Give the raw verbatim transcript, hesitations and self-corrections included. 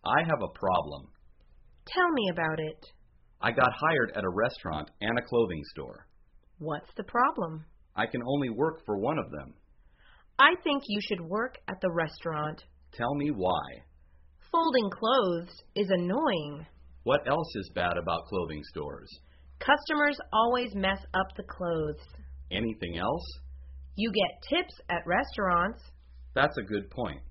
I have a problem. Tell me about it. I got hired at a restaurant and a clothing store. What's the problem? I can only work for one of them. I think you should work at the restaurant. Tell me why. Folding clothes is annoying. What else is bad about clothing stores? Customers always mess up the clothes. Anything else? You get tips at restaurants. That's a good point.